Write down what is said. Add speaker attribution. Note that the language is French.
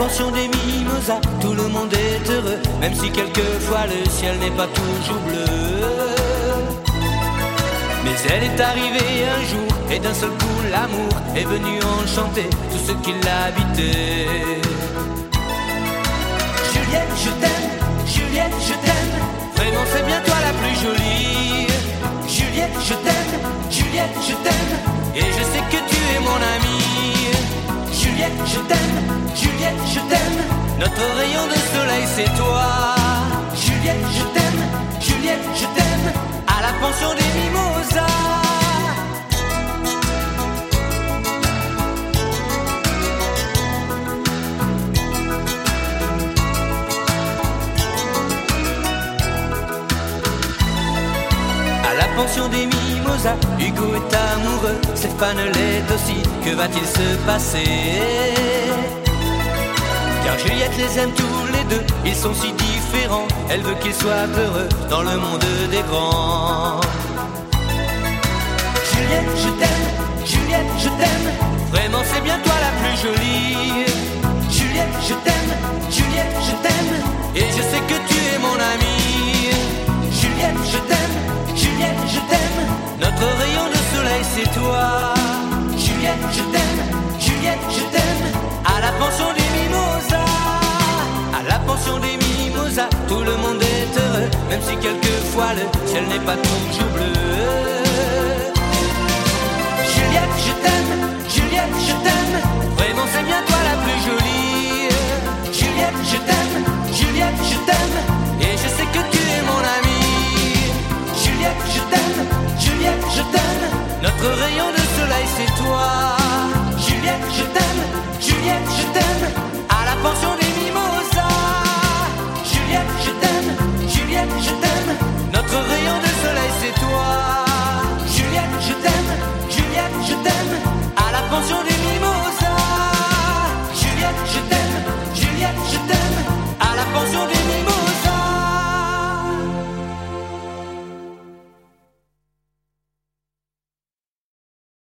Speaker 1: pension des mimosas, tout le monde est heureux, même si quelquefois le ciel n'est pas toujours bleu. Mais elle est arrivée un jour, et d'un seul coup l'amour est venu enchanter tout ce qui l'habitait. Juliette, je t'aime, Juliette, je t'aime, vraiment c'est bien toi la plus jolie. Juliette, je t'aime, Juliette, je t'aime, et je sais que tu es mon amie. Juliette, je t'aime, Juliette, je t'aime, notre rayon de soleil c'est toi. Juliette, je t'aime, Juliette, je t'aime, à la pension des mimosas. À la pension des mimosas, Hugo est amoureux, Stéphane l'est aussi, que va-t-il se passer? Car Juliette les aime tous les deux, ils sont si différents, elle veut qu'ils soient heureux dans le monde des grands. Juliette, je t'aime, Juliette, je t'aime, vraiment c'est bien toi la plus jolie. Juliette, je t'aime, Juliette, je t'aime, et je sais que tu es mon amie. Juliette, je t'aime, Juliette, je t'aime, notre rayon de soleil c'est toi. Juliette, je t'aime, Juliette, je t'aime, à la pension des mimosas. À la pension des mimosas, tout le monde est heureux, même si quelquefois le ciel n'est pas toujours bleu.